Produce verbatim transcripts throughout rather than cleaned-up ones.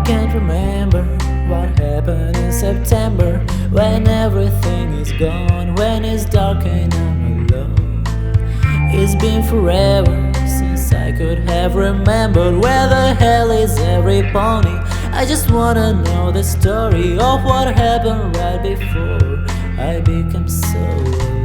can't remember what happened in September, when everything is gone, when it's dark and I'm alone. It's been forever since I could have remembered where the hell is every pony. I just wanna know the story of what happened right before I became so alone.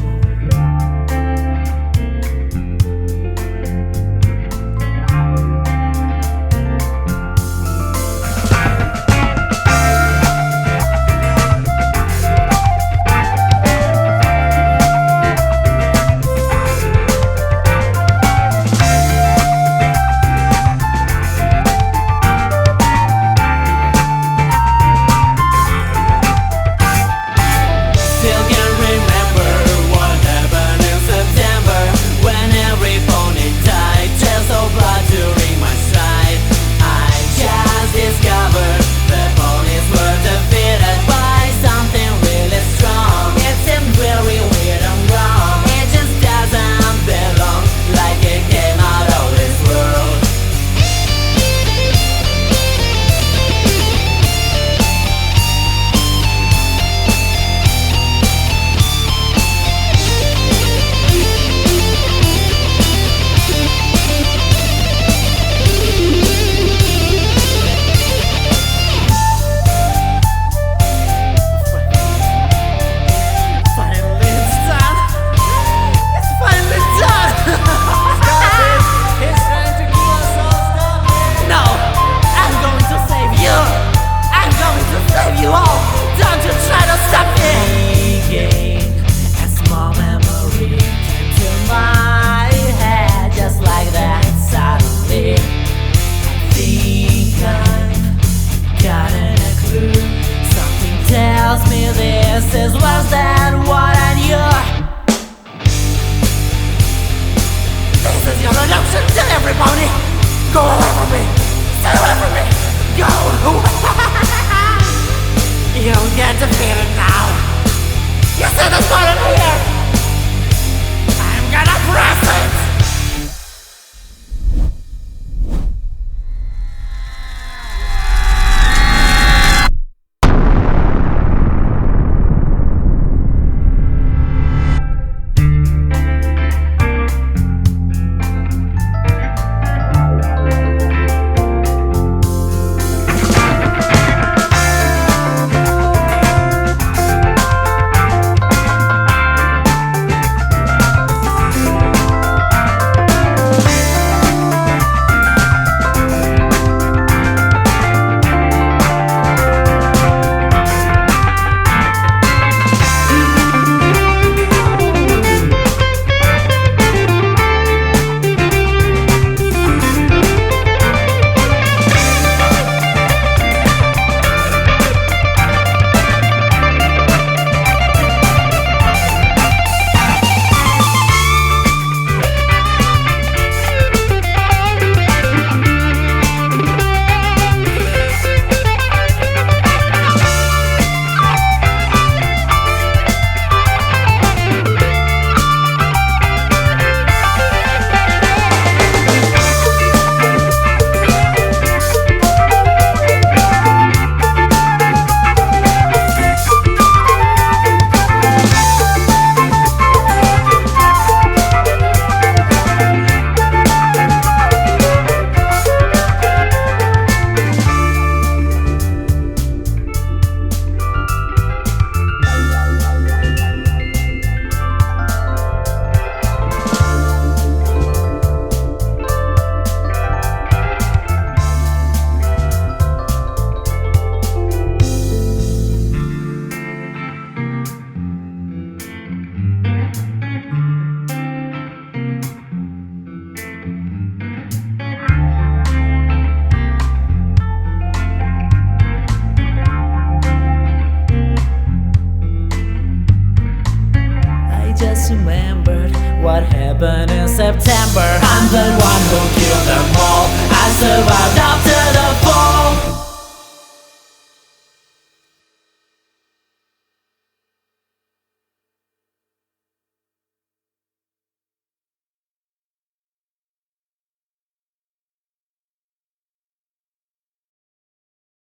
This is worse than what I knew. This is your redemption to everybody. Go away from me. Stay away from me. Go. You get defeated now. You see this button here? I'm gonna press it. Remembered what happened in September. I'm the one who killed them all. I survived after